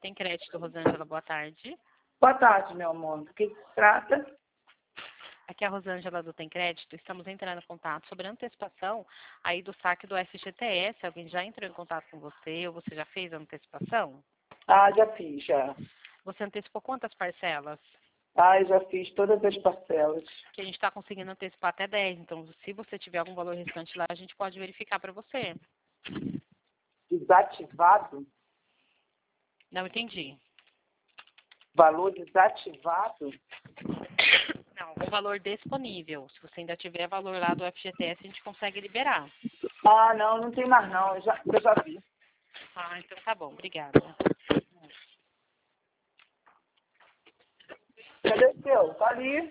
Tem Crédito, Rosângela, boa tarde. Boa tarde, meu amor. Do que se trata? Aqui é a Rosângela do Tem Crédito. Estamos entrando em contato sobre a antecipação aí do saque do FGTS. Alguém já entrou em contato com você ou você já fez a antecipação? Ah, já fiz, já. Você antecipou quantas parcelas? Ah, eu já fiz todas as parcelas. Que a gente está conseguindo antecipar até 10. Então, se você tiver algum valor restante lá, a gente pode verificar para você. Desativado? Não entendi. Valor desativado? Não, o valor disponível. Se você ainda tiver valor lá do FGTS, a gente consegue liberar. Ah, não, não tem mais não. Eu já vi. Ah, então tá bom. Obrigada. Cadê o seu? Tá ali.